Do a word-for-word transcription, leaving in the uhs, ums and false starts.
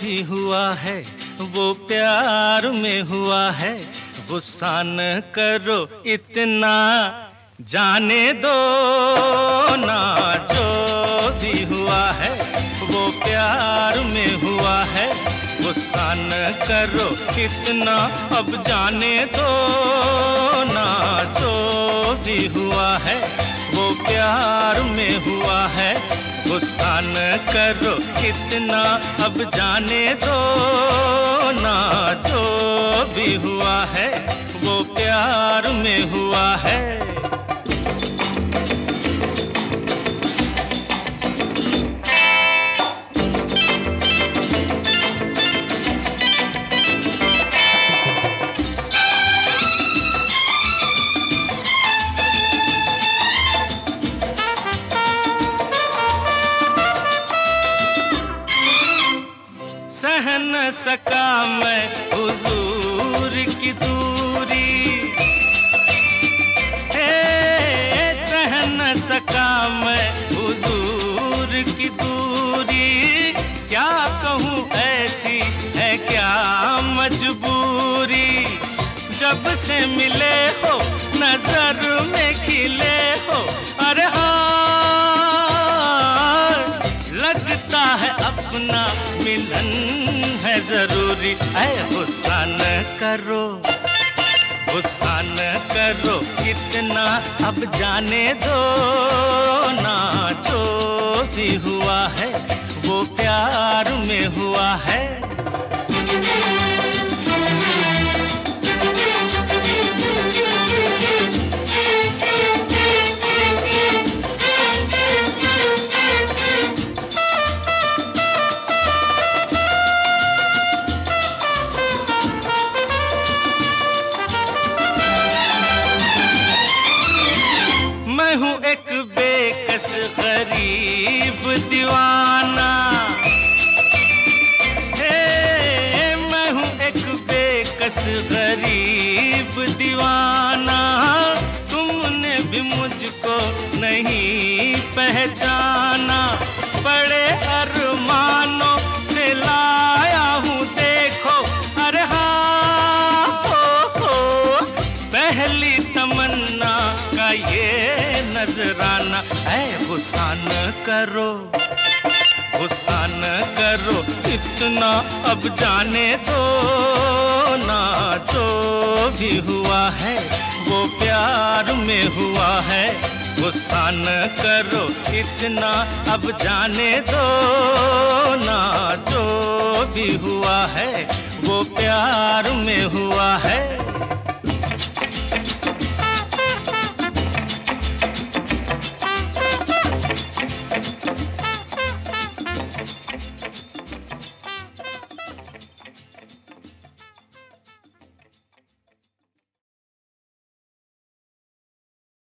भी हुआ है वो प्यार में हुआ है, गुस्सा न करो इतना, जाने दो ना। जो भी हुआ है वो प्यार में हुआ है, गुस्सा न करो इतना, अब जाने दो ना। जो भी हुआ है वो प्यार में हुआ है, गुस्सा न करो इतना, अब जाने दो ना। जो भी हुआ है वो प्यार में हुआ है। सह न सका मैं हुजूर की दूरी, हे सह न सका मैं हुजूर की दूरी, क्या कहूँ ऐसी है क्या मजबूरी। जब से मिले हो नजर में खिले हो, अरे हाँ लगता है अपना मिलन है जरूरी। ऐ गुस्सा न करो, गुस्सा न करो इतना, अब जाने दो ना। जो भी हुआ है वो प्यार में हुआ है। मैं हूँ एक बेकस गरीब दीवाना, हे मैं हूँ एक बेकस गरीब दीवाना, तुमने भी मुझको नहीं पहचाना। बड़े अरमानों से लाया हूँ देखो, अरे हाँ हो, हो, पहली तमन्ना का ये नजराना। ऐ गुस्सा न करो, गुस्सा न करो इतना, अब जाने दो ना। जो भी हुआ है वो प्यार में हुआ है, गुस्सा न करो इतना, अब जाने दो ना। जो भी हुआ है वो प्यार में हुआ है।